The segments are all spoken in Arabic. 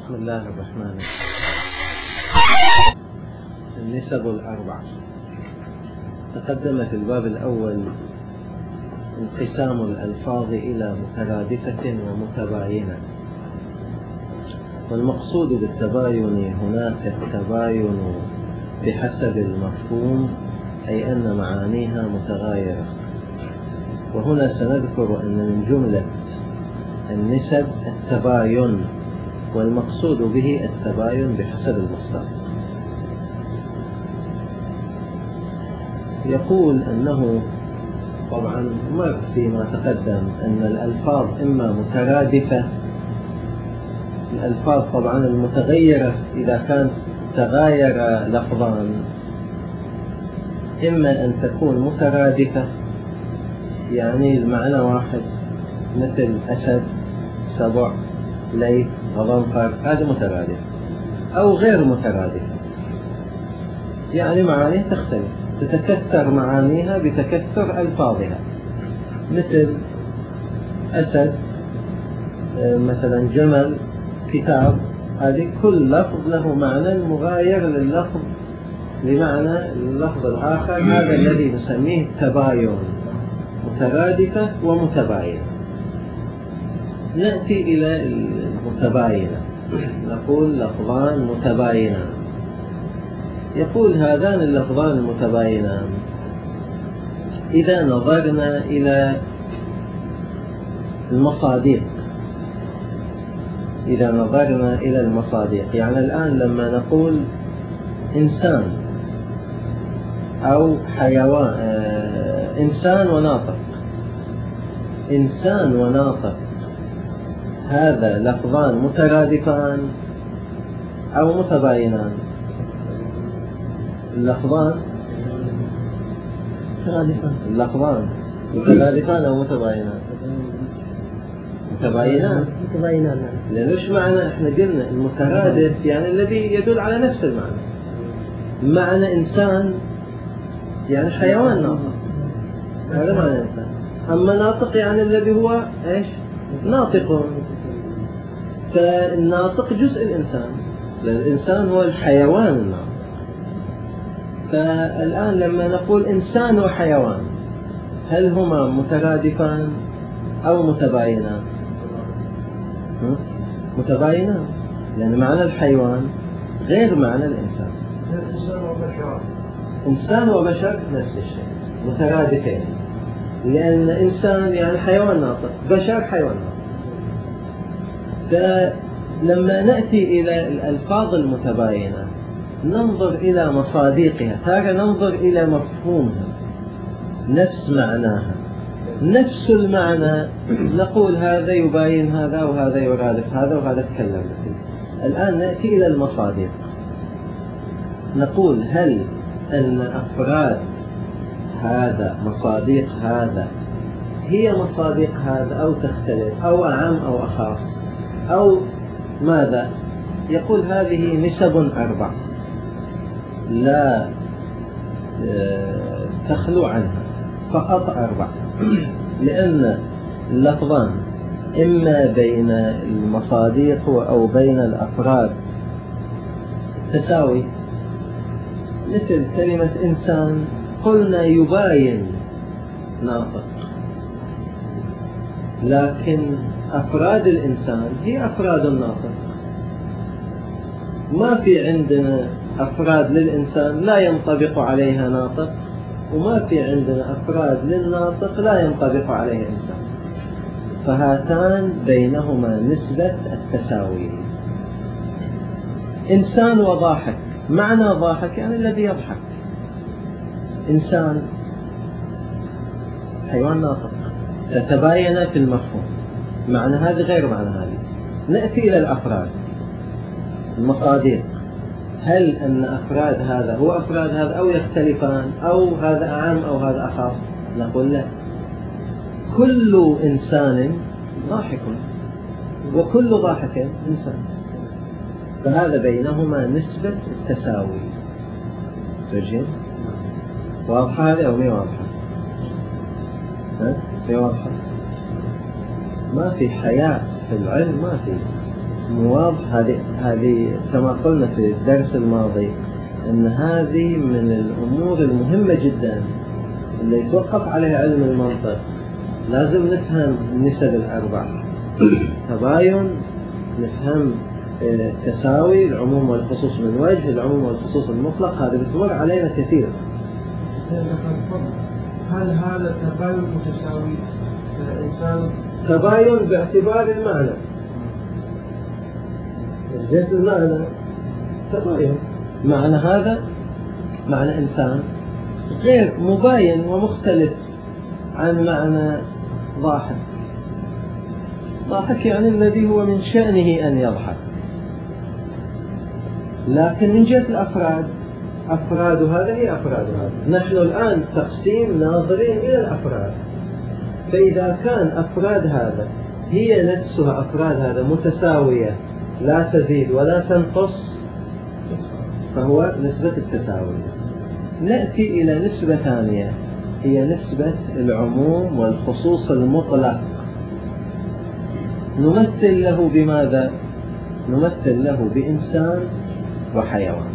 بسم الله الرحمن الرحيم. النسب الأربع. تقدم في الباب الأول انقسام الألفاظ إلى مترادفة ومتباينة، والمقصود بالتباين هناك التباين بحسب المفهوم، أي أن معانيها متغايرة. وهنا سنذكر أن من جملة النسب التباين، والمقصود به التباين بحسب المصدر. يقول أنه طبعا مر فيما تقدم أن الألفاظ إما مترادفة، الألفاظ طبعا المتغيرة إذا كان تغاير لفظان إما أن تكون مترادفة، يعني المعنى واحد، مثل أسد، سبع، ليث، غضنفر، هذا مترادف، أو غير مترادف، يعني معانيه تختلف، تتكثر معانيها بتكثر ألفاظها. مثل أسد، مثلا جمل، كتاب، هذه كل لفظ له معنى مغاير لللفظ بمعنى اللفظ الآخر، هذا الذي نسميه التباين، مترادفة ومتباينة. نأتي إلى المتباينة، نقول لفظان متباينان. يقول هذان اللفظان المتباينان إذا نظرنا إلى المصادق، يعني الآن لما نقول إنسان أو حيوان، إنسان وناطق، هذا لفظان مترادفان أو متباينان؟ اللفظان مترادفان أو متباينان؟ متباينان. لأنه إيش معنى؟ إحنا قلنا المترادف يعني الذي يدل على نفس المعنى. معنى إنسان يعني حيوان ناطق، هذا معنى إنسان. أما ناطق يعني الذي هو إيش؟ ناطق. فالناطق جزء الإنسان، لأن الإنسان هو الحيوان الناطق. فالآن لما نقول إنسان وحيوان، هل هما مترادفان أو متباينان؟ متباينان، لأن معنى الحيوان غير معنى الإنسان. إنسان وبشر نفس الشيء، مترادفين، لأن إنسان يعني حيوان ناطق، بشر حيوان ناطق. فلما نأتي إلى الألفاظ المتباينة ننظر إلى مصادقها، تارة ننظر إلى مفهومها، نفس معناها، نفس المعنى، نقول هذا يباين هذا وهذا يرادف هذا وهذا تكلم فيه. الآن نأتي إلى المصادق، نقول هل أن أفراد هذا مصادق هذا هي مصادق هذا أو تختلف، أو أعم أو أخص، أو ماذا؟ يقول هذه نسب أربع لا تخلو عنها، فقط أربع، لأن اللفظان إما بين المصادق أو بين الأفراد تساوي. مثل كلمة إنسان قلنا يباين ناطق، لكن أفراد الإنسان هي أفراد الناطق. ما في عندنا أفراد للإنسان لا ينطبق عليها ناطق، وما في عندنا أفراد للناطق لا ينطبق عليها إنسان، فهاتان بينهما نسبة التساوي. إنسان وضاحك، معنى ضاحك يعني الذي يضحك. إنسان حيوان ناطق، تتباين في المفهوم، معنى هذا غير معنى هذه. نأتي إلى الأفراد، المصادق، هل أن أفراد هذا هو أفراد هذا أو يختلفان، أو هذا أعم أو هذا أخص؟ نقول لا، كل إنسان ضاحك وكل ضاحك إنسان، فهذا بينهما نسبة التساوي. تجد واضحة هذه أو مي واضحة؟ مي واضحة؟ ما في حياة في العلم، واضح. هذه كما قلنا في الدرس الماضي أن هذه من الأمور المهمة جدا اللي يتوقف عليها علم المنطق. لازم نفهم النسب الأربع، تباين، نفهم تساوي، العموم والخصوص من وجه، العموم والخصوص المطلق. هذا بتمر علينا كثير. هل هذا تباين متساوي الإنسان؟ تباين باعتبار المعنى، جنس المعنى تباين. معنى هذا معنى إنسان غير مباين ومختلف عن معنى ضاحك. ضاحك يعني الذي هو من شأنه أن يضحك. لكن من جهة الأفراد، أفراد هذا هي أفراد هذا. نحن الآن تقسيم ناظرين إلى الأفراد. فإذا كان أفراد هذا هي نفسها أفراد هذا متساوية لا تزيد ولا تنقص، فهو نسبة التساوي. نأتي إلى نسبة ثانية، هي نسبة العموم والخصوص المطلق. نمثل له بماذا؟ نمثل له بإنسان وحيوان.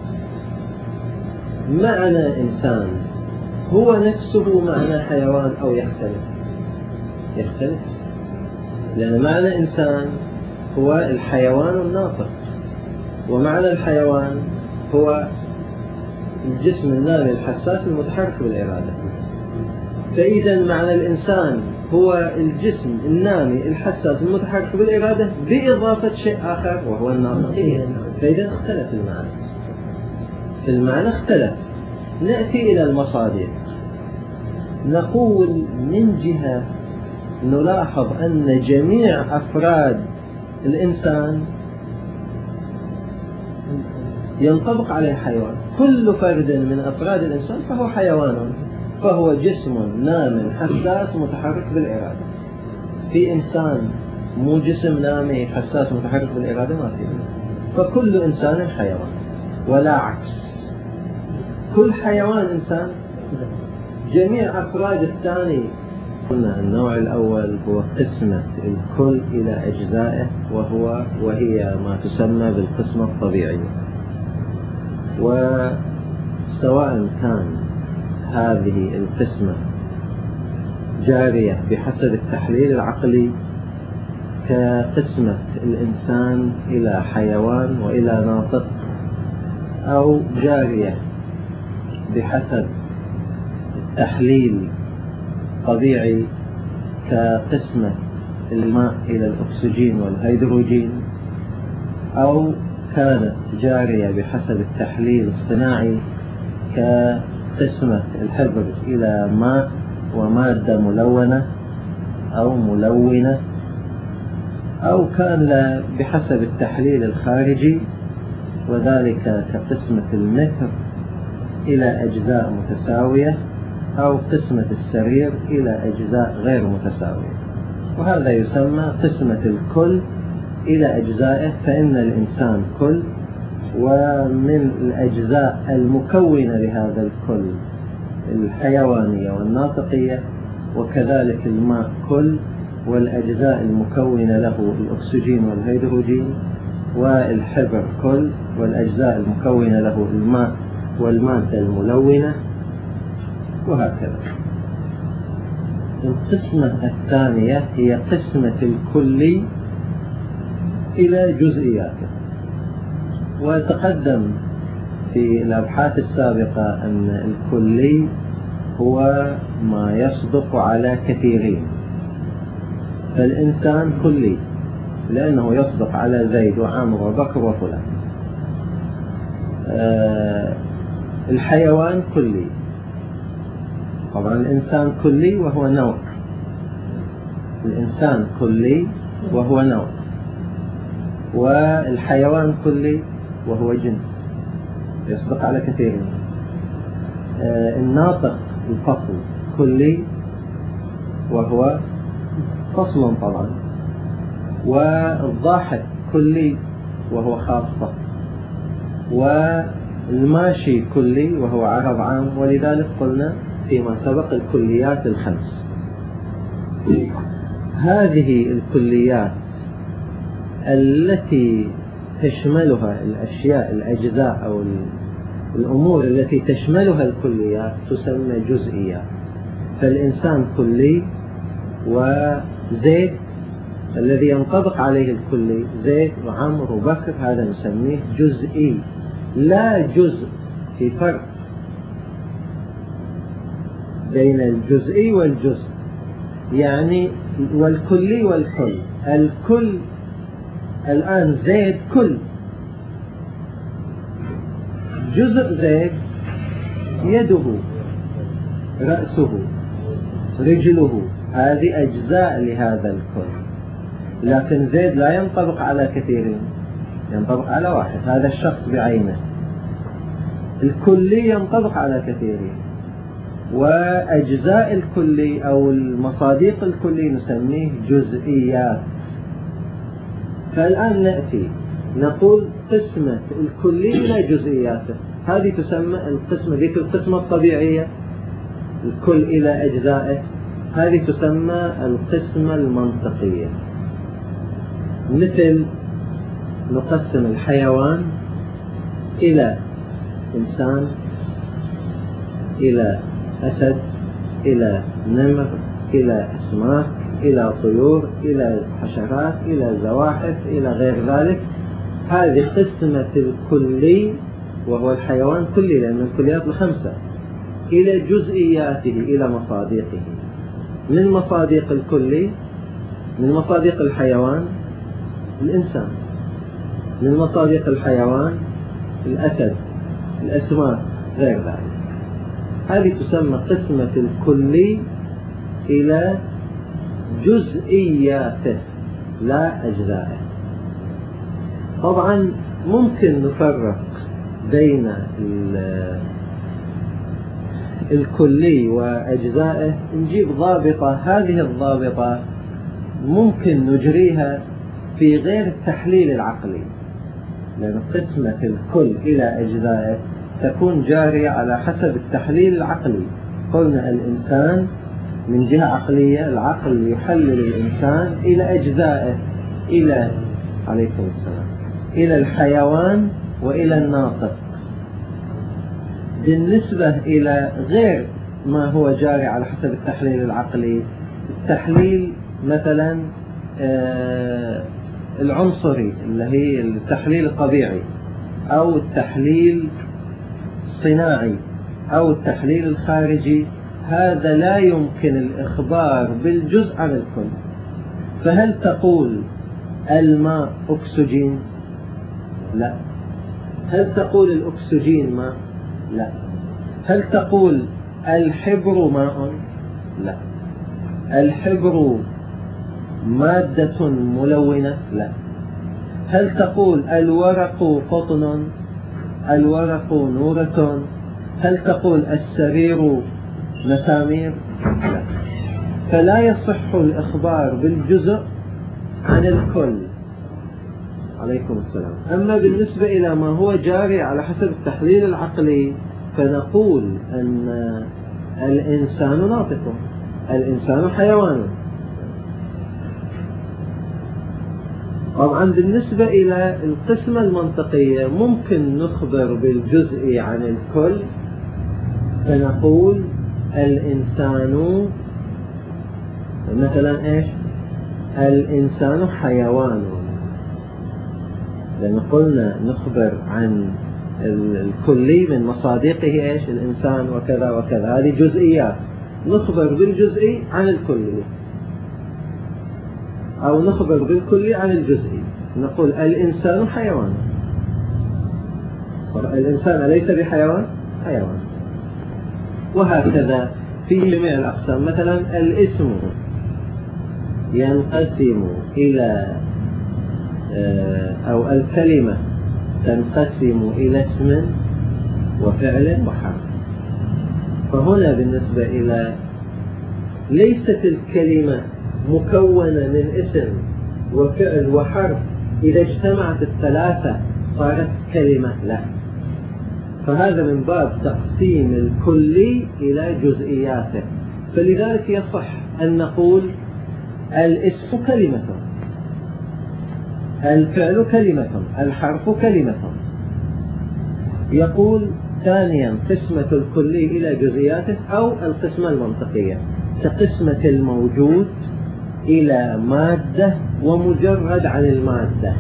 معنى إنسان هو نفسه معنى حيوان أو يختلف؟ يختلف، لأن معنى إنسان هو الحيوان الناطق، ومعنى الحيوان هو الجسم النامي الحساس المتحرك بالإرادة. فإذا معنى الإنسان هو الجسم النامي الحساس المتحرك بالإرادة بإضافة شيء آخر وهو الناطقية. فإذا اختلف المعنى اختلف. نأتي إلى المصادر، نقول من جهة نلاحظ أن جميع أفراد الإنسان ينطبق عليه حيوان. كل فرد من أفراد الإنسان فهو حيوان، فهو جسم نام حساس متحرك بالإرادة. في إنسان مو جسم نامي حساس متحرك بالإرادة ما فيه. فكل إنسان حيوان، ولا عكس. كل حيوان إنسان. جميع أفراد الثاني، قلنا النوع الأول هو قسمة الكل إلى أجزائه، وهي ما تسمى بالقسمة الطبيعية. وسواء كان هذه القسمة جارية بحسب التحليل العقلي كقسمة الإنسان إلى حيوان وإلى ناطق، أو جارية بحسب التحليل طبيعي كقسمة الماء إلى الأكسجين والهيدروجين، أو كانت جارية بحسب التحليل الصناعي كقسمة الحبر إلى ماء ومادة ملونة أو ملونة، أو كان بحسب التحليل الخارجي وذلك كقسمة المتر إلى أجزاء متساوية، أو قسمة السرير إلى أجزاء غير متساوية. وهذا يسمى قسمة الكل إلى أجزائه. فإن الإنسان كل، ومن الأجزاء المكونة لهذا الكل الحيوانية والناطقية، وكذلك الماء كل، والأجزاء المكونة له الأكسجين والهيدروجين، والحبر كل، والأجزاء المكونة له الماء والمادة الملونة، وهكذا. القسمة الثانية هي قسمة الكلي إلى جزئياته. وتقدم في الأبحاث السابقة أن الكلي هو ما يصدق على كثيرين. فالإنسان كلي لأنه يصدق على زيد وعمر وبكر وفلان. الحيوان كلي، طبعا الإنسان كلي وهو نوع. الإنسان كلي وهو نوع، والحيوان كلي وهو جنس يصدق على كثيرين. الناطق الفصل كلي وهو فصل طبعا، والضاحك كلي وهو خاصة، والماشي كلي وهو عرض عام. ولذلك قلنا فيما سبق الكليات الخمس. هذه الكليات التي تشملها الأشياء الأجزاء أو الأمور التي تشملها الكليات تسمى جزئيات. فالإنسان كلي، وزيد الذي ينطبق عليه الكلي زيد وعمر وبكر هذا نسميه جزئي لا جزء. في فرق بين الجزئي والجزء، يعني والكلي والكل. الكل الآن زيد كل، جزء زيد يده رأسه رجله، هذه أجزاء لهذا الكل. لكن زيد لا ينطبق على كثيرين، ينطبق على واحد، هذا الشخص بعينه. الكلي ينطبق على كثيرين، وأجزاء الكلي أو المصادق الكلي نسميه جزئيات. فالآن نأتي نقول قسمة الكلي إلى جزئياته، هذه تسمى القسمة، ذيك القسمة الطبيعية الكل إلى أجزائه، هذه تسمى القسمة المنطقية. مثل نقسم الحيوان إلى إنسان، إلى أسد، إلى نمر، إلى أسماك، إلى طيور، إلى حشرات، إلى زواحف، إلى غير ذلك. هذه قسمة الكلي وهو الحيوان كلي لأن الكليات الخمسة، إلى جزئياته، إلى مصادقه. من مصادق الكلي، من مصادق الحيوان الإنسان، من مصادق الحيوان الأسد، الأسماك، غير ذلك. هذه تسمى قسمة الكلي إلى جزئياته لا أجزائه. طبعا ممكن نفرق بين الكلي وأجزائه، نجيب ضابطة. هذه الضابطة ممكن نجريها في غير التحليل العقلي، لأن قسمة الكل إلى أجزائه تكون جارية على حسب التحليل العقلي. قلنا الإنسان من جهة عقلية، العقل يحلل الإنسان إلى أجزائه، إلى عليكم السلام، إلى الحيوان وإلى الناطق. بالنسبة إلى غير ما هو جاري على حسب التحليل العقلي، التحليل مثلا العنصري اللي هي التحليل الطبيعي، أو التحليل الصناعي، أو التحليل الخارجي، هذا لا يمكن الإخبار بالجزء عن الكل. فهل تقول الماء أكسجين؟ لا. هل تقول الأكسجين ماء؟ لا. هل تقول الحبر ماء؟ لا. الحبر مادة ملونة؟ لا. هل تقول الورق قطن؟ الورق نورة؟ هل تقول السرير مسامير؟ لا. فلا يصح الإخبار بالجزء عن الكل. عليكم السلام. أما بالنسبة إلى ما هو جاري على حسب التحليل العقلي، فنقول أن الإنسان ناطق، الإنسان حيوان. طبعا بالنسبة إلى القسمة المنطقية ممكن نخبر بالجزء عن الكل، فنقول الإنسان مثلا إيش؟ الإنسان حيوان، لأن قلنا نخبر عن الكلي من مصادقه إيش؟ الإنسان وكذا وكذا، هذه جزئيات. نخبر بالجزئي عن الكلي، أو نخبر بالكلي عن الجزئي، نقول الإنسان حيوان. الإنسان أليس بحيوان؟ حيوان. وهكذا في جميع الأقسام. مثلا الاسم ينقسم إلى أو الكلمة تنقسم إلى اسم وفعل وحرف. فهنا بالنسبة إلى ليست الكلمة مكونة من اسم وفعل وحرف، إذا اجتمعت الثلاثة صارت كلمة، لا. فهذا من باب تقسيم الكلي إلى جزئياته. فلذلك يصح أن نقول الاسم كلمة، الفعل كلمة، الحرف كلمة. يقول ثانيا قسمة الكلي إلى جزئياته أو القسمة المنطقية كقسمة الموجود إلى مادة ومجرد عن المادة،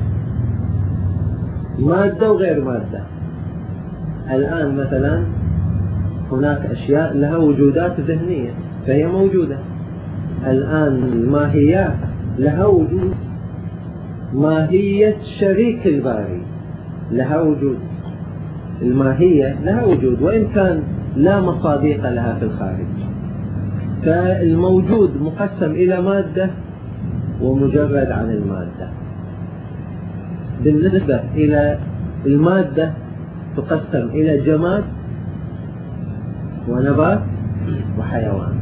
مادة وغير مادة. الآن مثلا هناك أشياء لها وجودات ذهنية فهي موجودة. الآن الماهيات لها وجود، ماهية شريك الباري لها وجود، الماهية لها وجود وإن كان لا مصاديق لها في الخارج. فالموجود مقسم إلى مادة ومجرد عن المادة. بالنسبة إلى المادة تقسم إلى جماد ونبات وحيوان.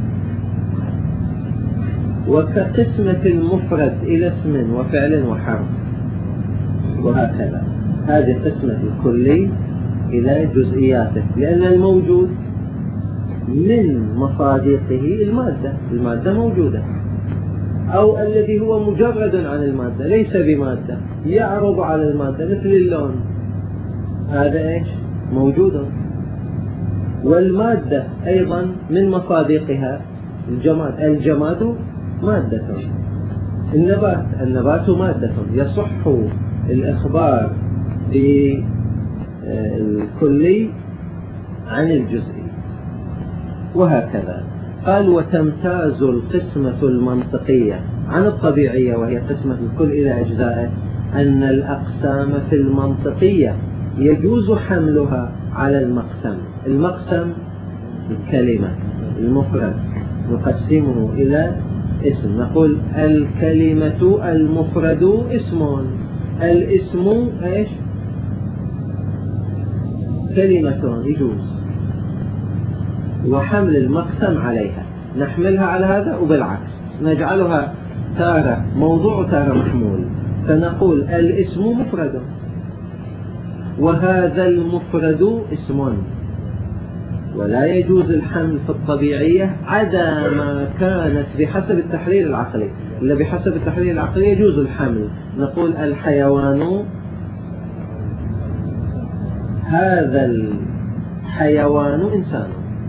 وكقسمة المفرد إلى اسم وفعل وحرف، وهكذا. هذه قسمة الكلي إلى جزئياته، لأن الموجود من مصادقه المادة موجودة، أو الذي هو مجرد عن المادة ليس بمادة يعرض على المادة مثل اللون، هذا إيش؟ موجود. والمادة أيضا من مصادقها الجماد مادة. النبات مادة. يصح الإخبار بالكلي عن الجزئي، وهكذا. قال وتمتاز القسمة المنطقية عن الطبيعية وهي قسمة الكل إلى أجزائه أن الأقسام في المنطقية يجوز حملها على المقسم. المقسم الكلمة، المفرد نقسمه إلى اسم، نقول الكلمة المفرد اسم، الاسم ايش؟ كلمة يجوز. وحمل المقسم عليها نحملها على هذا، وبالعكس نجعلها تارة موضوع وتارة محمول، فنقول الاسم مفرد وهذا المفرد اسم. ولا يجوز الحمل في الطبيعية عدا ما كانت بحسب التحليل العقلي. إلا بحسب التحليل العقلي يجوز الحمل، نقول الحيوان، هذا الحيوان إنسان،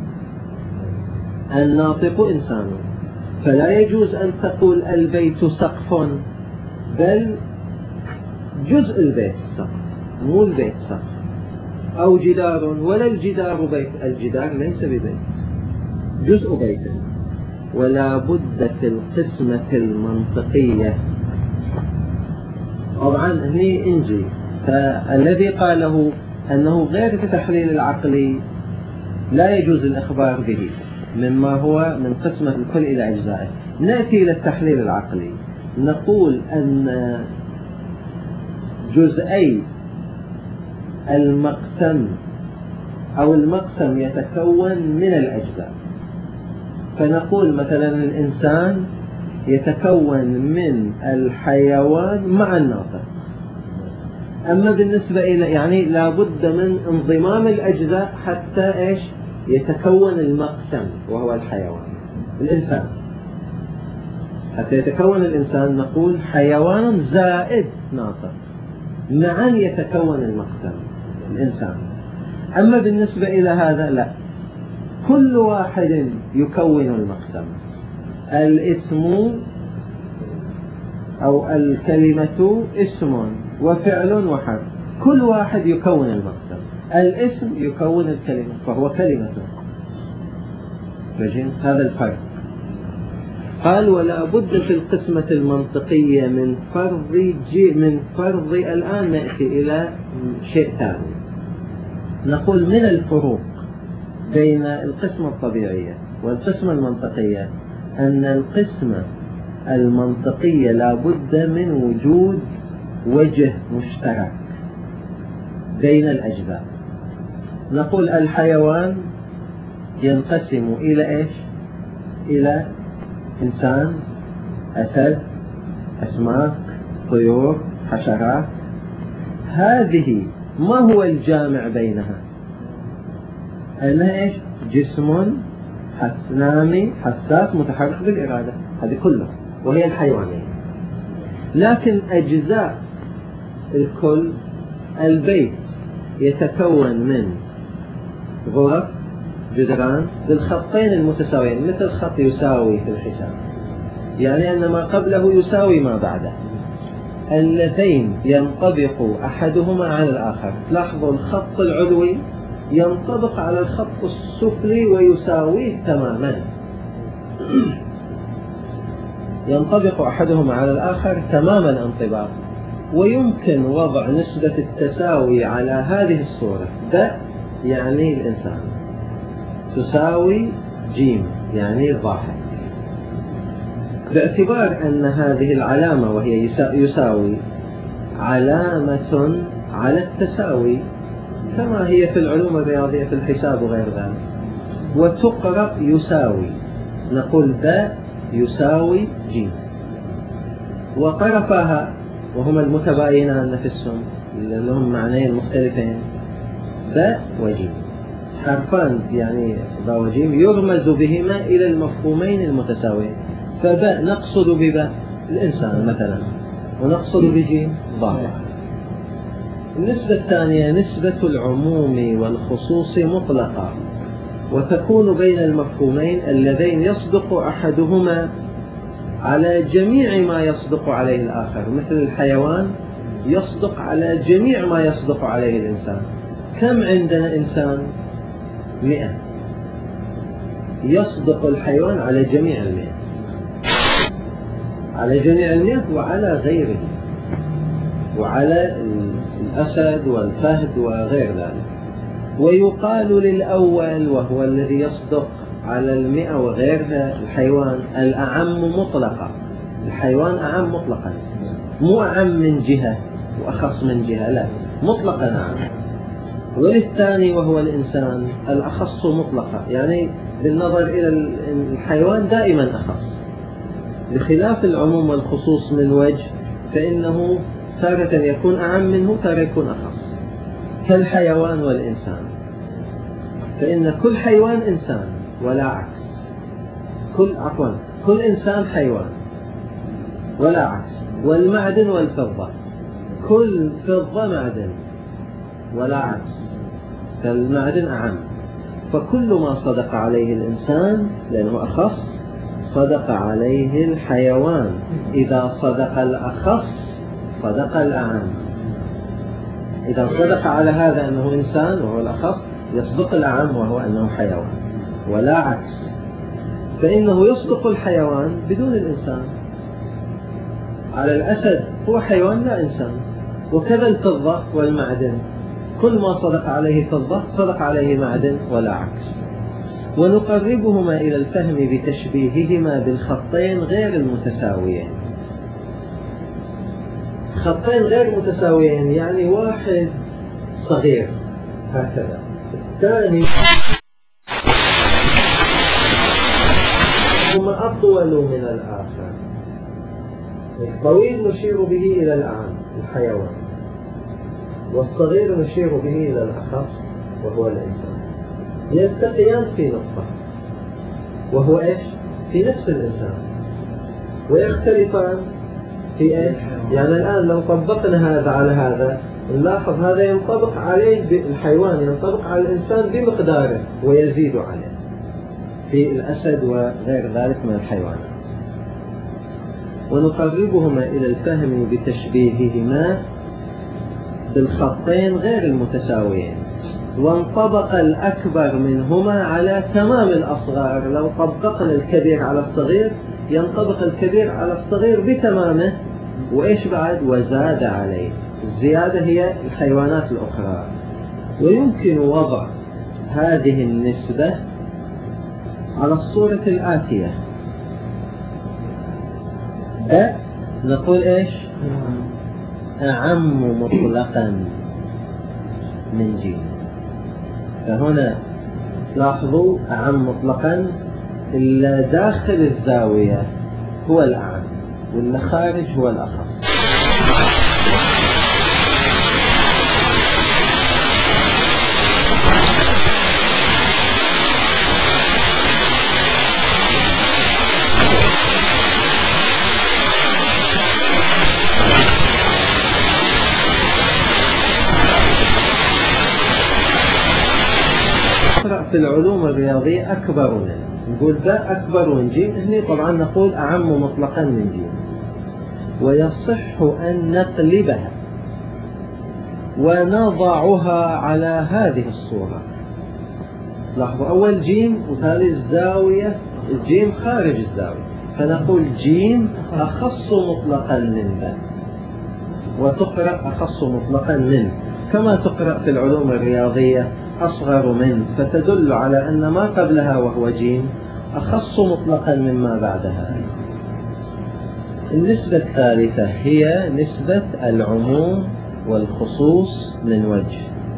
الناطق إنسان. فلا يجوز أن تقول البيت سقف، بل جزء البيت السقف، مو البيت سقف. أو جدار، ولا الجدار بيت، الجدار ليس ببيت، جزء بيت. ولا بد في القسمة المنطقية. طبعا هني انجي، فالذي قاله أنه غير التحليل العقلي لا يجوز الإخبار به مما هو من قسمة الكل إلى أجزائه. نأتي إلى التحليل العقلي، نقول أن جزئي المقسم أو المقسم يتكون من الأجزاء. فنقول مثلا الإنسان يتكون من الحيوان مع الناطق. أما بالنسبة إلى يعني لابد من انضمام الأجزاء حتى إيش يتكون المقسم وهو الحيوان الإنسان. حتى يتكون الإنسان نقول حيوان زائد ناطق، معا يتكون المقسم الإنسان. أما بالنسبة إلى هذا لا، كل واحد يكون المقسم. الاسم أو الكلمة اسم وفعل وحرف، كل واحد يكون المقسم. الاسم يكون الكلمة فهو كلمة. هذا الفرق. قال ولا بد في القسمة المنطقية من فرض. الآن نأتي إلى شيء ثاني، نقول من الفروق بين القسمة الطبيعية والقسمة المنطقية أن القسمة المنطقية لا بد من وجود وجه مشترك بين الأجزاء. نقول الحيوان ينقسم إلى إيش؟ إلى إنسان، أسد، أسماك، طيور، حشرات. هذه ما هو الجامع بينها؟ أنها إيش؟ جسم نامي حساس متحرك بالإرادة، هذه كلها وهي الحيوانية. لكن أجزاء الكل. البيت يتكون من غرف جدران بالخطين المتساويين، مثل خط يساوي في الحساب، يعني أن ما قبله يساوي ما بعده، اللذين ينطبق أحدهما على الآخر. لاحظوا الخط العلوي ينطبق على الخط السفلي ويساويه تماما، ينطبق أحدهما على الآخر تماما الانطباق. ويمكن وضع نسبة التساوي على هذه الصورة: د يعني الإنسان تساوي ج يعني الضاحك، باعتبار أن هذه العلامة وهي يساوي علامة على التساوي كما هي في العلوم الرياضية في الحساب وغير ذلك. وتقرأ يساوي، نقول د يساوي ج، وطرفها وهما المتباينان نفسهم لهم معنيين مختلفين، ب وج، حرفان يعني ب وج يرمز بهما إلى المفهومين المتساويين. فب نقصد بب الإنسان مثلا، ونقصد بج ضاحك. النسبة الثانية نسبة العموم والخصوص مطلقة، وتكون بين المفهومين اللذين يصدق أحدهما على جميع ما يصدق عليه الآخر، مثل الحيوان يصدق على جميع ما يصدق عليه الإنسان. كم عندنا إنسان؟ 100، يصدق الحيوان على جميع 100، على جميع 100 وعلى غيره، وعلى الأسد والفهد وغير ذلك. ويقال للأول وهو الذي يصدق على 100 وغيرها الحيوان الأعم مطلقا، الحيوان أعم مطلقا، مو أعم من جهة وأخص من جهة، لا، مطلقا أعم. وللثاني وهو الإنسان الأخص مطلقا، يعني بالنظر إلى الحيوان دائما أخص، بخلاف العموم والخصوص من وجه، فإنه تارة يكون أعم منه، تارة يكون أخص، كالحيوان والإنسان. فإن كل حيوان إنسان ولا عكس، كل إنسان حيوان ولا عكس. والمعدن والفضة، كل فضة معدن ولا عكس، فالمعدن أعم. فكل ما صدق عليه الإنسان لأنه أخص صدق عليه الحيوان، إذا صدق الأخص صدق الأعم. إذا صدق على هذا أنه إنسان وهو الأخص، يصدق الأعم وهو أنه حيوان، ولا عكس. فإنه يصدق الحيوان بدون الإنسان، على الأسد هو حيوان لا إنسان. وكذا الفضة والمعدن، كل ما صدق عليه فضة صدق عليه معدن ولا عكس. ونقربهما إلى الفهم بتشبيههما بالخطين غير المتساويين. خطين غير متساويين يعني واحد صغير هكذا، الثاني هما أطول من الآخر. الطويل نشير به إلى الأعم الحيوان، والصغير نشير به إلى الأخص وهو الإنسان. يلتقيان في نقطة وهو إيش؟ في نفس الإنسان، ويختلفان في إيش؟ يعني الآن لو طبقنا هذا على هذا نلاحظ هذا ينطبق عليه الحيوان، ينطبق على الإنسان بمقداره ويزيد عليه في الأسد وغير ذلك من الحيوانات. ونقربهما إلى الفهم بتشبيههما بالخطين غير المتساويين. وانطبق الأكبر منهما على تمام الأصغر. لو طبقنا الكبير على الصغير ينطبق الكبير على الصغير بتمامه، وإيش بعد؟ وزاد عليه. الزيادة هي الحيوانات الأخرى. ويمكن وضع هذه النسبة على الصورة الآتية: نقول إيش؟ أعم مطلقا من ج. فهنا لاحظوا أعم مطلقا، إلا داخل الزاوية هو الأعم واللي خارج هو الأخص. في العلوم الرياضية أكبر منه، نقول باء أكبر من جيم، هنا طبعا نقول أعم مطلقا من جيم، ويصح أن نقلبها ونضعها على هذه الصورة. لاحظوا أول جيم وتالي الزاوية، الجيم خارج الزاوية، فنقول جيم أخص مطلقا من باء، وتقرأ أخص مطلقا من، كما تقرأ في العلوم الرياضية أصغر من، فتدل على أن ما قبلها وهو جيم أخص مطلقا مما بعدها. النسبة الثالثة هي نسبة العموم والخصوص من وجه،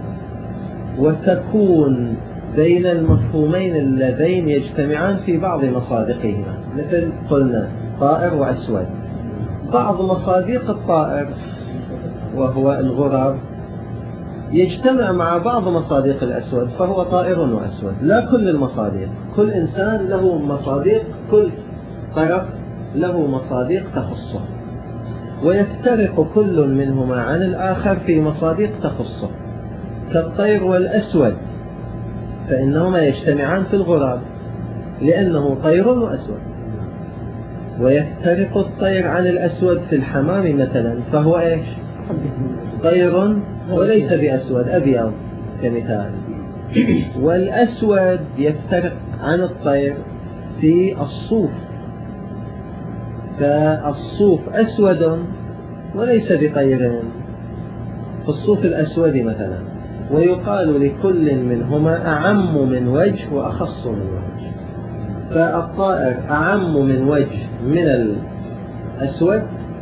وتكون بين المفهومين اللذين يجتمعان في بعض مصادقهما، مثل قلنا طائر وأسود. بعض مصادق الطائر وهو الغراب يجتمع مع بعض مصادق الأسود فهو طائر وأسود. لا كل المصادق، كل إنسان له مصادق، كل طرف له مصادق تخصه، ويفترق كل منهما عن الآخر في مصادق تخصه، كالطير والأسود، فإنهما يجتمعان في الغراب لأنه طير وأسود، ويفترق الطير عن الأسود في الحمام مثلا، فهو إيش؟ طير وليس بأسود، أبيض كمثال. والأسود يفترق عن الطير في الصوف، فالصوف أسود وليس بطير في الصوف الأسود مثلا، ويقال لكل منهما أعم من وجه وأخص من وجه، فالطائر أعم من وجه من الأسود،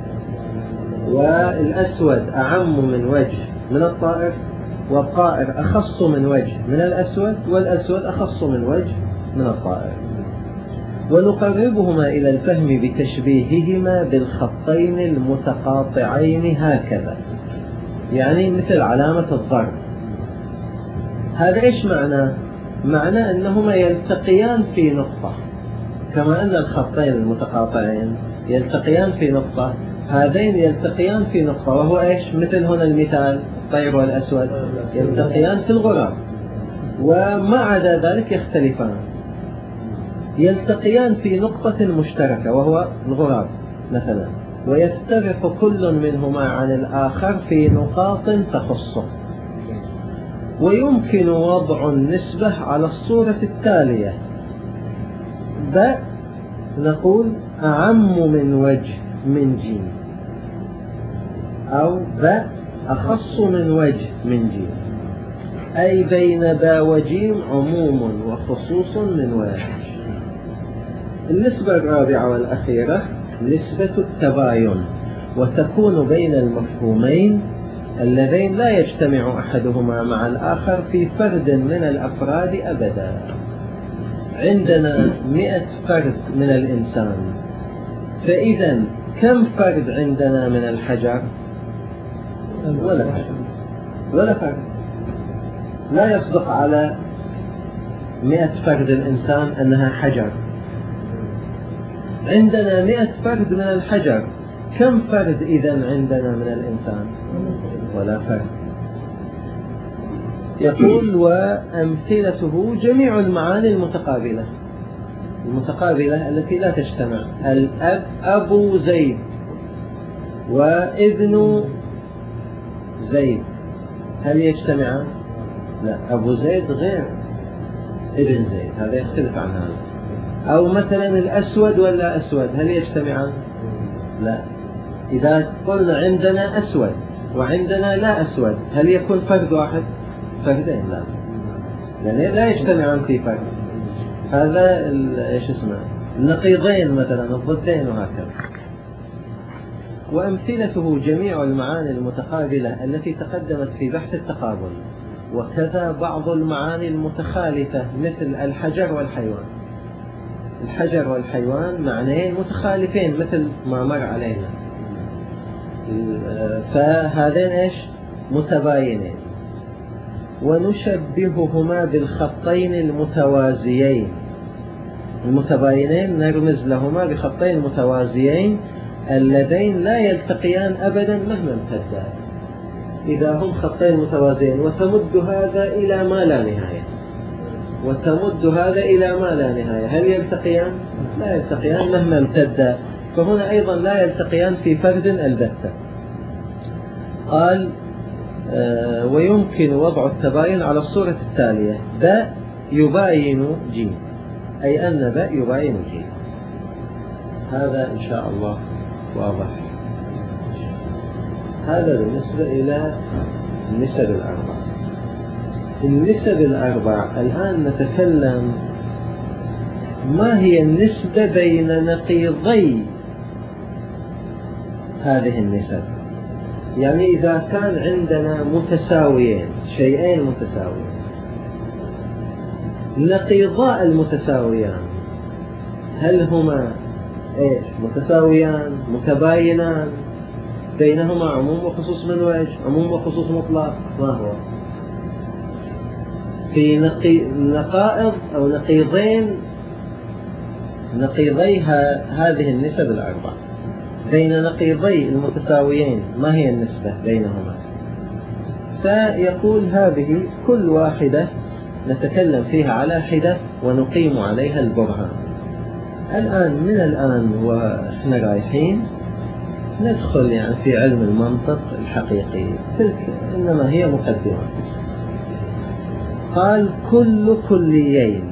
والأسود أعم من وجه من الطائر، والطائر أخص من وجه من الأسود، والأسود أخص من وجه من الطائر. ونقربهما إلى الفهم بتشبيههما بالخطين المتقاطعين هكذا، يعني مثل علامة الضرب. هذا إيش معناه؟ معناه أنهما يلتقيان في نقطة، كما أن الخطين المتقاطعين يلتقيان في نقطة، هذين يلتقيان في نقطة، وهو إيش؟ مثل هنا المثال الطير والأسود يلتقيان في الغراب، وما عدا ذلك يختلفان. يلتقيان في نقطة مشتركة وهو الغراب مثلا، ويفترق كل منهما عن الآخر في نقاط تخصه. ويمكن وضع النسبة على الصورة التالية: باء نقول أعم من وجه من جيم، أو باء أخص من وجه من جيم، أي بين باء وجيم عموم وخصوص من وجه. النسبة الرابعة والأخيرة نسبة التباين، وتكون بين المفهومين اللذين لا يجتمع أحدهما مع الآخر في فرد من الأفراد أبدا. عندنا 100 فرد من الإنسان، فإذا كم فرد عندنا من الحجر؟ ولا فرد، ولا فرد. لا يصدق على 100 فرد الإنسان أنها حجر. عندنا 100 فرد من الحجر، كم فرد إذن عندنا من الإنسان؟ ولا فرد. يقول: وأمثلته جميع المعاني المتقابلة، المتقابلة التي لا تجتمع. الأب أبو زيد وابن زيد، هل يجتمعان؟ لا، أبو زيد غير ابن زيد، هذا يختلف عن هذا. أو مثلا الأسود ولا أسود، هل يجتمعان؟ لا. إذا قلنا عندنا أسود وعندنا لا أسود، هل يكون فرد واحد؟ فردين لازم، لأن لا يجتمعان في فرد. هذا إيش اسمه؟ النقيضين مثلا، الضدين، وهكذا. وأمثلته جميع المعاني المتقابلة التي تقدمت في بحث التقابل، وكذا بعض المعاني المتخالفة مثل الحجر والحيوان. الحجر والحيوان معنيين متخالفين مثل ما مر علينا، فهذين إيش؟ متباينين. ونشبههما بالخطين المتوازيين، المتباينين نرمز لهما بخطين متوازيين اللذين لا يلتقيان أبدا مهما امتدا، إذا هم خطين متوازيين، وتمد هذا إلى ما لا نهاية. وتمد هذا إلى ما لا نهاية، هل يلتقيان؟ لا يلتقيان مهما امتد، فهنا أيضا لا يلتقيان في فرد البتة. قال ويمكن وضع التباين على الصورة التالية: باء يباين جيم، أي أن باء يباين جيم. هذا إن شاء الله واضح. هذا بالنسبة إلى النسب الأربع. النسب الأربع الآن نتكلم ما هي النسبة بين نقيضي هذه النسب. يعني إذا كان عندنا متساويين، شيئين متساويين، نقيضاء المتساويان هل هما إيش؟ متساويان متباينان بينهما عموم وخصوص من وجه، عموم وخصوص مطلق؟ ما هو؟ في نقائض أو نقيضي هذه النسب الأربع، بين نقيضي المتساويين ما هي النسبة بينهما؟ فيقول هذه كل واحدة نتكلم فيها على حدة ونقيم عليها البرهان. الآن من الآن وإحنا رايحين ندخل يعني في علم المنطق الحقيقي، تلك إنما هي مقدمة. قال كل كليين.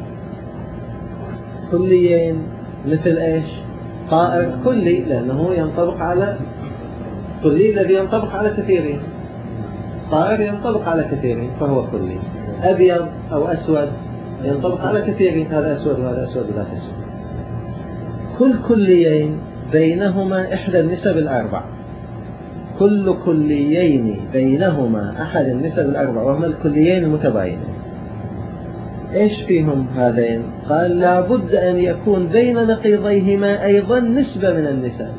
كليين مثل إيش؟ طائر كلي، لأنه ينطبق على كلي الذي ينطبق على كثيرين. طائر ينطبق على كثيرين فهو كلي. أبيض أو أسود ينطبق على كثيرين، هذا أسود وهذا أسود وذاك أسود. كل كليين بينهما إحدى النسب الأربع. كل كليين بينهما أحد النسب الأربع، وهما الكليين المتباينين. إيش فيهم هذين؟ قال لابد أن يكون بين نقيضيهما أيضا نسبة من النسب.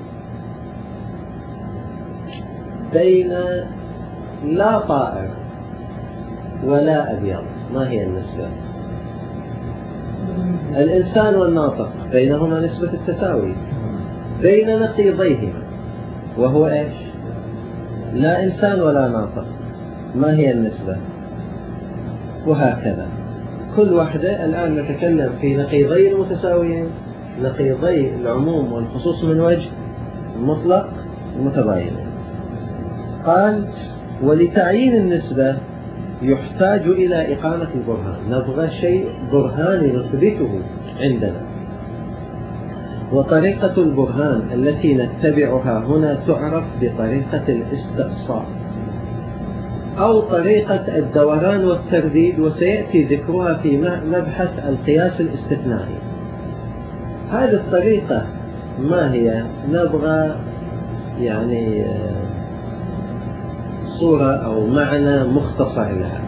بين لا طائر ولا أبيض ما هي النسبة؟ الإنسان والناطق بينهما نسبة التساوي. بين نقيضيهما وهو إيش؟ لا إنسان ولا ناطق ما هي النسبة؟ وهكذا كل واحدة. الآن نتكلم في نقيضي المتساويين، نقيضي العموم والخصوص من وجه، المطلق المتباينين. قال ولتعيين النسبة يحتاج إلى إقامة البرهان. نبغى شيء برهاني نثبته عندنا. وطريقة البرهان التي نتبعها هنا تعرف بطريقة الاستقصاء أو طريقة الدوران والترديد، وسيأتي ذكرها في مبحث القياس الاستثنائي. هذه الطريقة ما هي؟ نبغى يعني صورة أو معنى مختصر لها.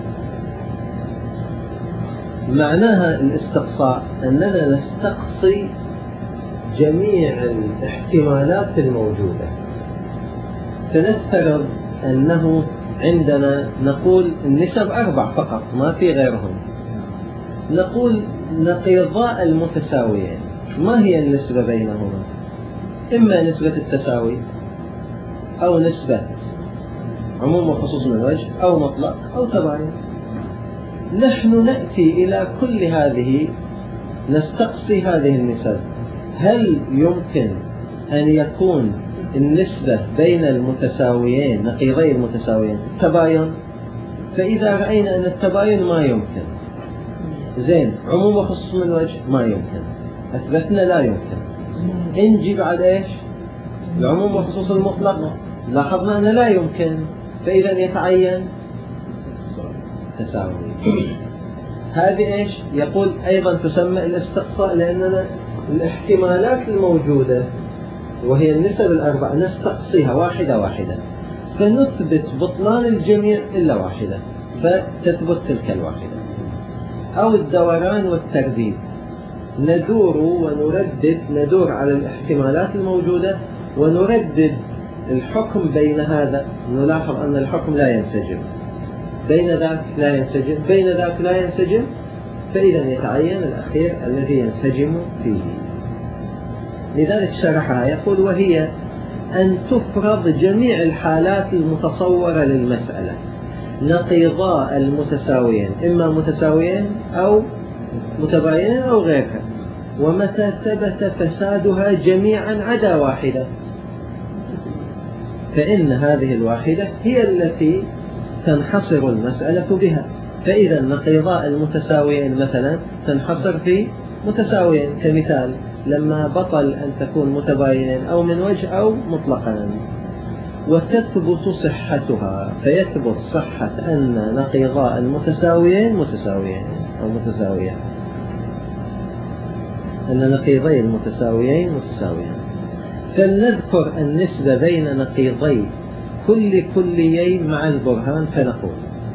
معناها الاستقصاء أننا نستقصي جميع الاحتمالات الموجودة. فنفترض أنه عندنا نقول النسب أربع فقط ما في غيرهم. نقول نقيضاء المتساويين ما هي النسبة بينهما؟ إما نسبة التساوي أو نسبة عموم وخصوص من وجه أو مطلق أو تباين. نحن نأتي إلى كل هذه نستقصي هذه النسب. هل يمكن أن يكون النسبة بين المتساويين نقيضي المتساويين تباين؟ فإذا رأينا أن التباين ما يمكن، زين عموم وخصوص من وجه ما يمكن، أثبتنا لا يمكن. نجي بعد إيش؟ العموم وخصوص المطلق، لاحظنا أن لا يمكن، فإذا يتعين تساوي. هذه إيش؟ يقول أيضا تسمى الاستقصاء، لأننا الاحتمالات الموجودة وهي النسب الأربع نستقصيها واحدة واحدة، فنثبت بطلان الجميع إلا واحدة فتثبت تلك الواحدة. أو الدوران والترديد، ندور ونردد، ندور على الاحتمالات الموجودة ونردد الحكم بين هذا. نلاحظ أن الحكم لا ينسجم، بين ذاك لا ينسجم، بين ذاك لا ينسجم، فإذا يتعين الأخير الذي ينسجم فيه. لذلك شرحها يقول وهي أن تفرض جميع الحالات المتصورة للمسألة نقيضاء المتساويين إما متساويين أو متباينين أو غيرها، ومتى ثبت فسادها جميعا عدا واحدة فإن هذه الواحدة هي التي تنحصر المسألة بها. فإذا نقيضاء المتساويين مثلا تنحصر في متساويين، كمثال لما بطل أن تكون متباينين أو من وجه أو مطلقا، وتثبت صحتها، فيثبت صحة أن نقيضاء المتساويين متساويين أو متساويين، أن نقيضي المتساويين متساويين. فلنذكر النسبة بين نقيضي كل كليين مع البرهان، فنقول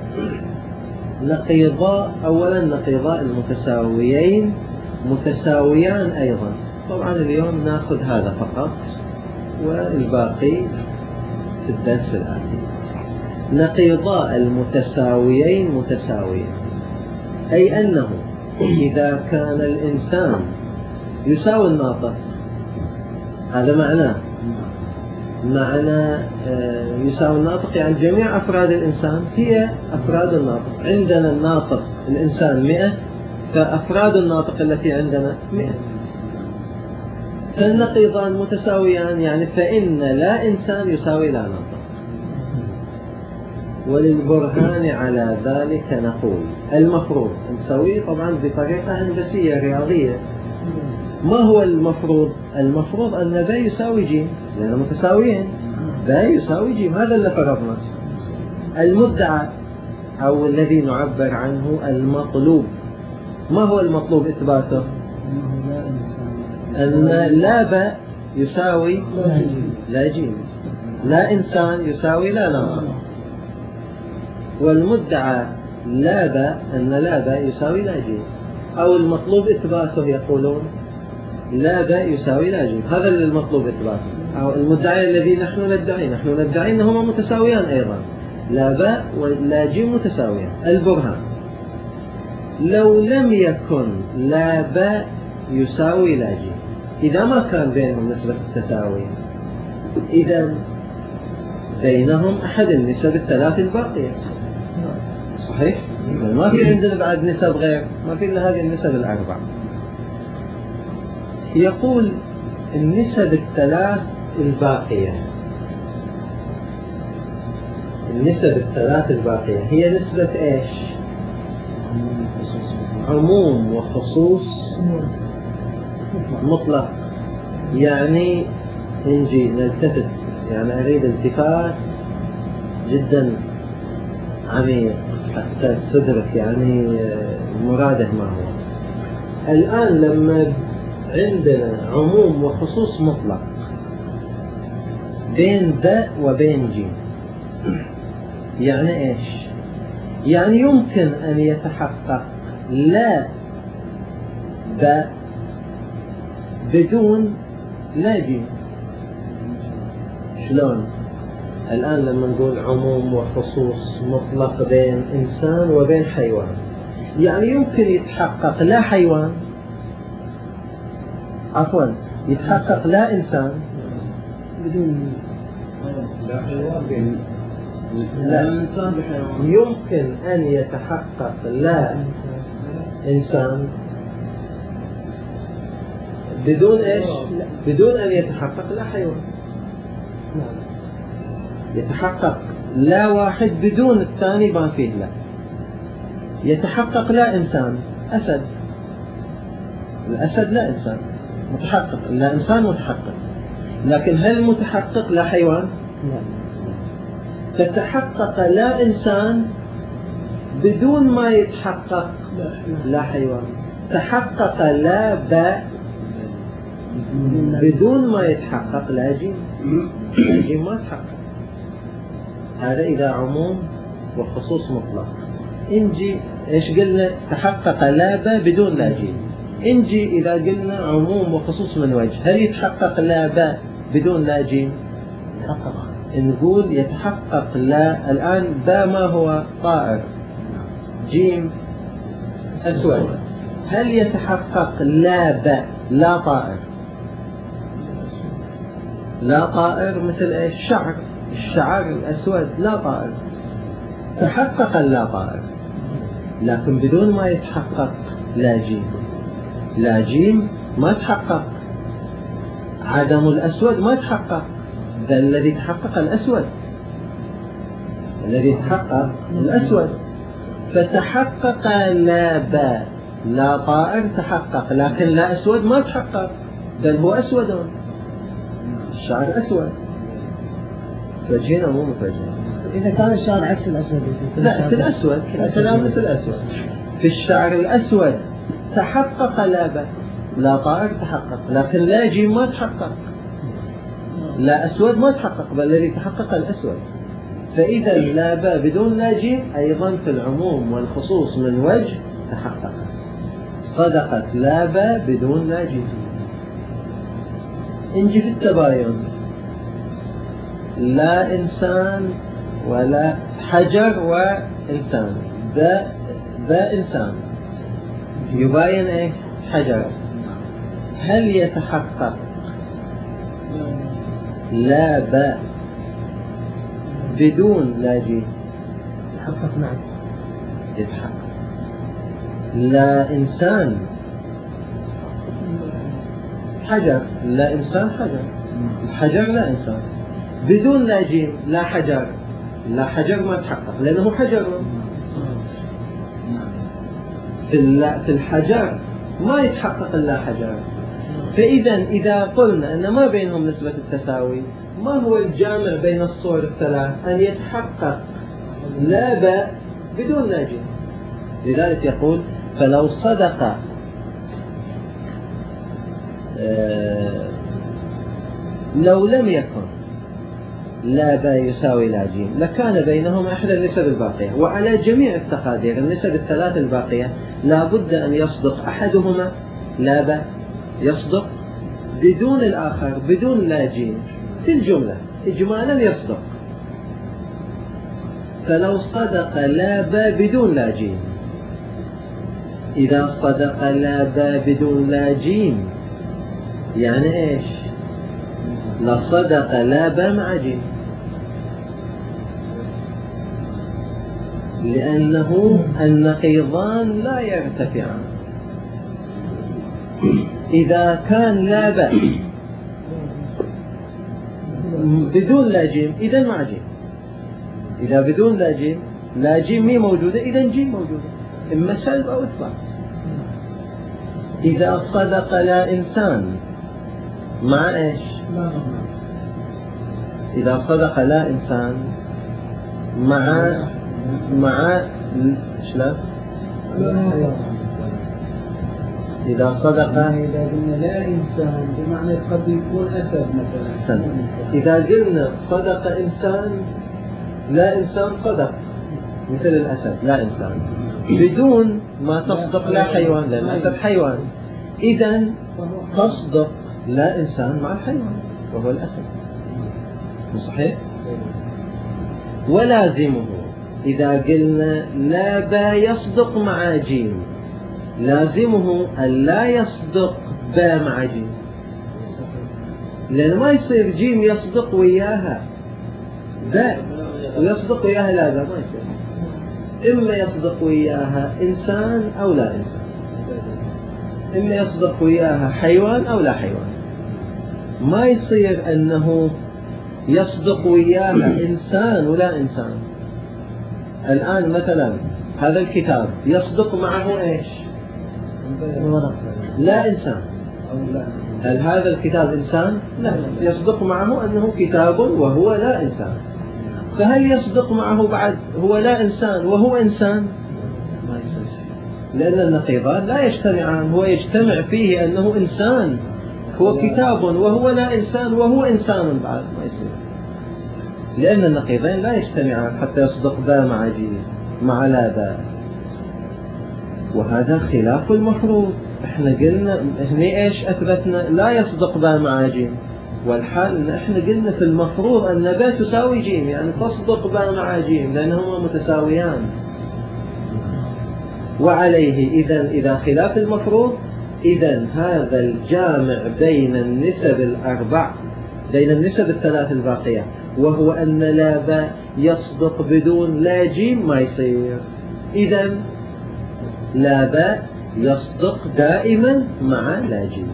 نقيضاء، أولا نقيضاء المتساويين متساويان أيضا. طبعا اليوم نأخذ هذا فقط والباقي في الدرس الآتي. نقيضاء المتساويين متساويين، أي أنه إذا كان الإنسان يساوي الناطق، هذا معنى يساوي الناطق، يعني جميع أفراد الإنسان هي أفراد الناطق. عندنا الناطق الإنسان 100، فأفراد الناطق التي عندنا 100. فالنقيضان متساويان، يعني فإن لا إنسان يساوي لا ناطق. وللبرهان على ذلك نقول المفروض نسويه طبعا بطريقة هندسية رياضية. ما هو المفروض؟ المفروض أن ذا يساوي ج، لأنهم متساويين، ذا يساوي ج، هذا اللي فرضنا. المدعى أو الذي نعبر عنه المطلوب، ما هو المطلوب إثباته؟ أن لا باء يساوي لا ج، لا إنسان يساوي لا ناطق. والمدعى لا باء، أن لا باء يساوي لا ج، أو المطلوب إثباته يقولون لا باء يساوي لا ج، هذا المطلوب إثباته. أو المدعي الذي نحن ندعي أنهما متساويان أيضا، لا باء ولا ج متساويان. البرهان لو لم يكن لا باء يساوي لا ج، إذا ما كان بينهم نسبة التساوي، إذا بينهم أحد النسب الثلاث الباقية، صحيح؟ ما في عندنا بعد نسب غير، ما في إلا هذه النسب الأربع. يقول النسب الثلاث الباقية، النسب الثلاث الباقية هي نسبة إيش؟ عموم وخصوص مطلق. يعني نجي نلتفت، يعني أريد التفات جدا عميق حتى تدرك يعني مراده ما هو. الآن لما عندنا عموم وخصوص مطلق بين باء وبين ج، يعني إيش؟ يعني يمكن أن يتحقق لا باء بدون لا ج. شلون؟ الآن لما نقول عموم وخصوص مطلق بين إنسان وبين حيوان، يعني يمكن يتحقق لا حيوان، عفوا يتحقق لا إنسان بدون لا حيوان، لا إنسان بحيوان. يمكن أن يتحقق لا إنسان بدون إيش؟ بدون أن يتحقق لا حيوان. يتحقق لا واحد بدون الثاني ما فيه لا. يتحقق لا إنسان، أسد، الأسد لا إنسان متحقق، لا إنسان متحقق، لكن هل متحقق لا حيوان؟ لا. فتحقق لا إنسان بدون ما يتحقق لا حيوان. تحقق لا باء بدون ما يتحقق لا ج، لا ج ما تحقق. هذا إذا عموم وخصوص مطلق. إنجي إيش قلنا؟ تحقق لا باء بدون لا ج. إنجي إذا قلنا عموم وخصوص من وجه، هل يتحقق لا باء بدون لا ج؟ يتحقق. نقول يتحقق لا. الآن باء ما هو؟ طائر، جيم أسود. هل يتحقق لا باء لا طائر؟ لا طائر مثل إيش؟ الشعر، الشعر الأسود لا طائر. تحقق اللا طائر، لكن بدون ما يتحقق لا جيم. لا جيم ما تحقق، عدم الأسود ما تحقق، ذا الذي تحقق الأسود، الذي تحقق الأسود. فتحقق لا باء، لا طائر تحقق، لكن لا أسود ما تحقق، بل هو أسود، الشعر أسود. متوجهين أو مو متوجهين؟ إذا كان الشعر عكس الأسود، لا، في الأسود الكلام مثل الأسود. في الشعر الأسود تحقق لا باء، لا طائر تحقق، لكن لا جيم ما تحقق، لا أسود ما تحقق، بل الذي تحقق الأسود. فإذا لا باء بدون لا جيم أيضا في العموم والخصوص من وجه تحقق. صدقت لا باء بدون لا جيم. نجي في التباين، لا إنسان ولا حجر وإنسان، ذا إنسان يباين إيه؟ حجر. هل يتحقق لا باء بدون لا جيم؟ يتحقق. نعم يتحقق. لا إنسان حجر، لا إنسان حجر، الحجر لا إنسان، بدون لا جيم لا حجر، لا حجر ما تحقق لأنه حجر. في الحجر ما يتحقق إلا حجر. فإذا إذا قلنا أن ما بينهم نسبة التساوي، ما هو الجامع بين الصور الثلاث؟ أن يتحقق لا باء بدون لا جيم. لذلك يقول فلو صدق لو لم يكن لا باء يساوي لا جيم لكان بينهما إحدى النسب الباقية. وعلى جميع التقادير النسب الثلاث الباقية لا بد أن يصدق أحدهما لا باء، يصدق بدون الآخر بدون لا جيم في الجملة إجمالا يصدق. فلو صدق لا باء بدون لا جيم، إذا صدق لا باء بدون لا جيم يعني إيش؟ لصدق لا باء مع جيم، لأنه النقيضان لا يرتفعان. إذا كان لا باء بدون لا جيم إذن مع جيم. إذا بدون لا جيم، لا جيم مي موجودة، إذن جيم موجودة، إما سلب أو إثبات. إذا صدق لا إنسان مع إيش؟ إذا صدق لا إنسان مع شلون؟ إذا صدق إذا قلنا لا إنسان بمعنى قد يكون أسد مثلا. إذا قلنا صدق إنسان، لا إنسان صدق مثل الأسد، لا إنسان بدون ما تصدق لا حيوان، لأن الأسد حيوان. إذن تصدق لا إنسان مع الحيوان وهو الأسد، صحيح؟ ولازمه إذا قلنا لا با يصدق مع جيم، لازمه أن لا يصدق با مع جيم، لأن ما يصير جيم يصدق وياها با ويصدق وياها لا با، ما يصير. إما يصدق وياها إنسان أو لا إنسان، إما يصدق وياها حيوان أو لا حيوان. ما يصير أنه يصدق وياها إنسان ولا إنسان. الآن مثلا هذا الكتاب يصدق معه إيش؟ لا إنسان. هل هذا الكتاب إنسان؟ لا، يصدق معه أنه كتاب وهو لا إنسان. فهل يصدق معه بعد هو لا إنسان وهو إنسان؟ ما يصير، لأن النقيضان لا يجتمعان. هو يجتمع فيه أنه إنسان، هو كتاب وهو لا إنسان وهو إنسان بعد، ما يصير، لأن النقيضين لا يجتمعان حتى يصدق با مع جي مع لا با. وهذا خلاف المفروض. احنا قلنا هني ايش اثبتنا؟ لا يصدق با مع جيم، والحال ان احنا قلنا في المفروض ان با تساوي جيم، يعني تصدق با مع جيم لانهما متساويان. وعليه اذا خلاف المفروض، اذا هذا الجامع بين النسب الاربع، بين النسب الثلاث الباقية وهو أن لا باء يصدق بدون لا جيم ما يصير. إذا لا باء يصدق دائما مع لا جيم،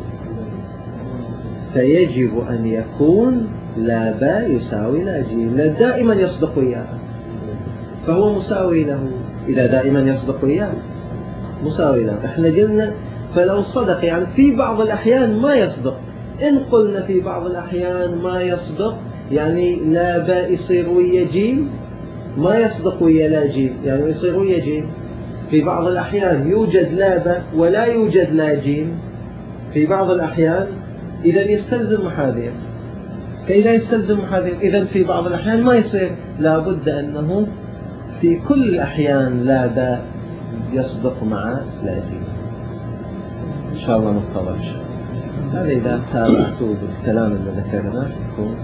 فيجب أن يكون لا باء يساوي لا جيم، لأن دائما يصدق وياه فهو مساوي له. إذا دائما يصدق وياه مساوي له. احنا قلنا فلو صدق، يعني في بعض الأحيان ما يصدق. إن قلنا في بعض الأحيان ما يصدق، يعني لا باء يصير ويا جيم، ما يصدق ويا لا جيم، يعني يصير ويا جيم. في بعض الأحيان يوجد لا باء ولا يوجد لا جيم في بعض الأحيان، إذا يستلزم محاذير. فإذا يستلزم محاذير، إذا في بعض الأحيان ما يصير. لا بد أنه في كل الأحيان لا باء يصدق مع لا جيم. إن شاء الله نتطور. هذا إذا تابعتوا بالكلام اللي ذكرناه يكون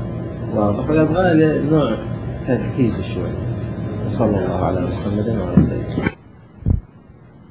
واضح، ويبغى نوع تركيز شوي. صلى الله على محمد وعلى آله.